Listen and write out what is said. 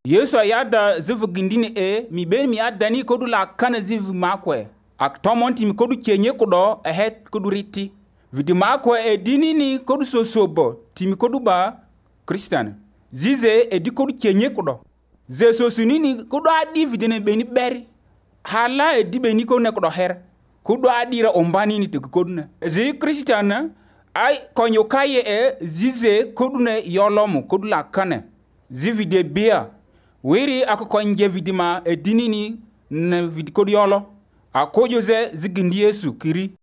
Yesu ayada zivu gindini mi ben mi adani kodu la kana zivu makwe. Ak tomonti mi kodu kenye kodo ahet kodu riti. Vidi makwe dini ni kodu sosobo ti mi kodu ba Christian. Zize di kodu kenye kodo. Ze sosunini kodu adi vidine beni beri. Hala di beni kodu ne kodo her. Kodu adira ombani ni te kodu ne. Zi Christian ay konyo kaye zize kodu ne yolomu kodu la kane. Zivide bia. Wiri ako konje vidima dini ni na vidikodu yolo. Akojo ze zigindi Yesu kiri.